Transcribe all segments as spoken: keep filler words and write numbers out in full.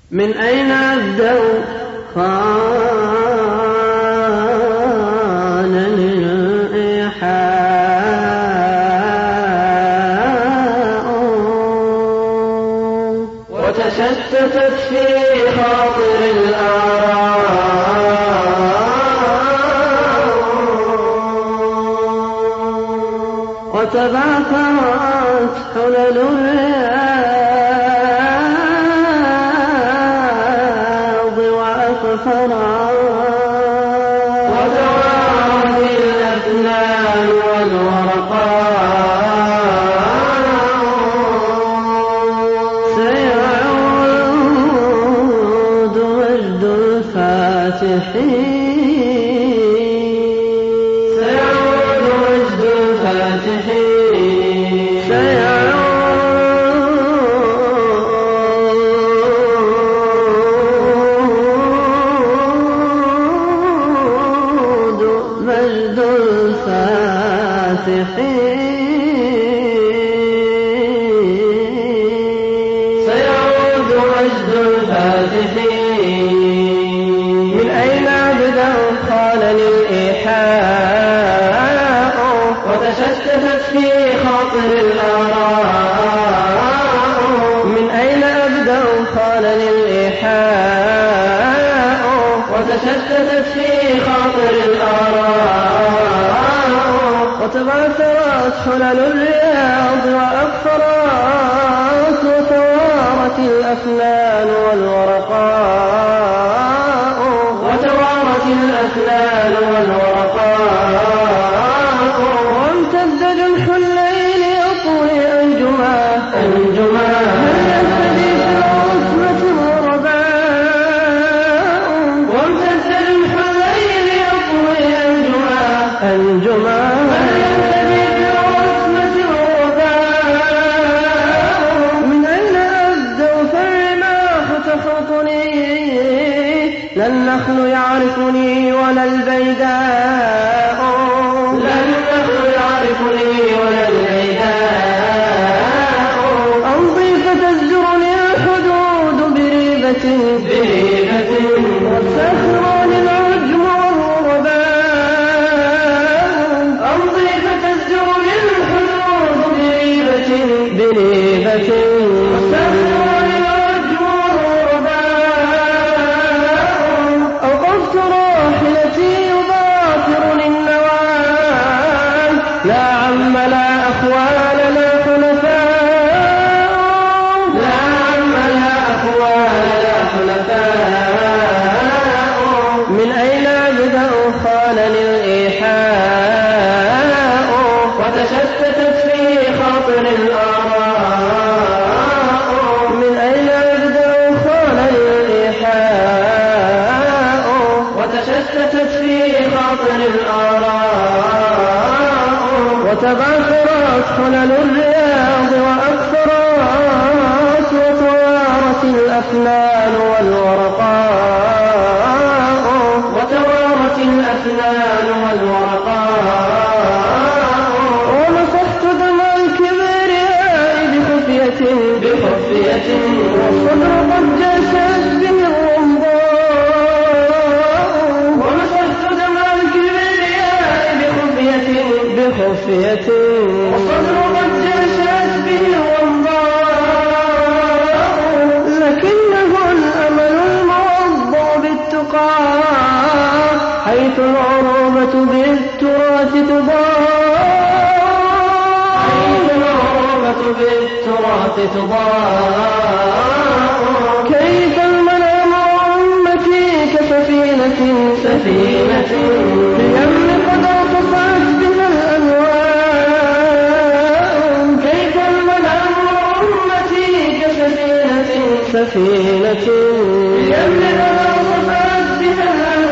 من أين أبدأ خان الإيحاء وتشتتت في خاطر الآراء وتبعثرت حلل الرياض وأقفرت وتوارت الأفنان والورقاء سيعود مجد الفاتحين سيعود مجد الفاتحين سيعود مجد الفاتحين سيعود مجد الفاتحين من أين أبدأ قال للإيحاء وتشتتت في خاطر الآراء من أين أبدأ قال للإيحاء وتشتتت في خاطر الآراء وتبعثرت حلل الرياض وأقفرت وتوارت الأفنان والورقاء وتوارت الأفنان والورقاء وامتد جنح الليل يطوي أنجما أنجما هل يهتدي في العصمة الغرباء وامتد جنح الليل يطوي أنجما أنجما هل يهتدي في العصمة الغرباء من أين أبدأ فالرماح تخطني لا النخل يعرفني ولا البيداء لا النخل يعرفني ولا البيداء أمضي فتزجرني الحدود بريبة بريبة وتسخرني العجم والغرباء أمضي فتزجرني الحدود بريبة بريبة وتسخرني العجم والغرباء أوقفت راحلتي يضافرني النوال لا عم لا أخوال لا حلفاء لا عم لا أخوال لا حلفاء من أين أبدأ قال للإيحاء وتشتتت في خاطر الآراء من أين أبدأ قال للإيحاء وتشتتت في خاطر الآراء وتبعثرت حلل الرياض وأكثرت وتوارت الأفنان والورقاء وتوارت الأفنان والورقاء ومسحت دمع الكبرياء بخفية بخفية والصدر قد جاشت به الرمضاء ومسحت دمع الكبرياء بخفية بخفية والصدر قد جاشت به الرمضاء لكنه الأمل الموضع بالتقى حيث العروبة بالتراث تضاء حيث العروبة بالتراث تضاء كيف المنام أمتي كسفينة سفينة ليم قد ارتفعت بها الأنوار كيف المنام أمتي كسفينة سفينة ليم قد ارتفعت بها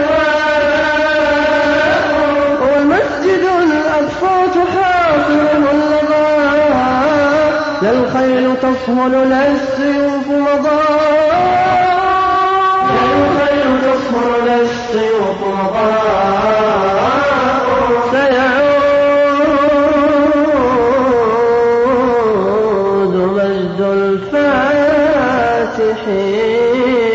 الأنوار والمسجد الأقصى تحاصره اللظى لا الخيل تصهل لا السيوف مضى لا الخيل تصهل لا السيوف مضى سيعود مجد الفاتحين.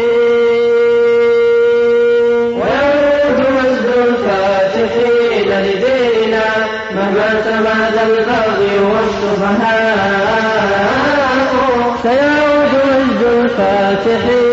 مهما تمادى البغي والسفهاء سيعود مجد الفاتحين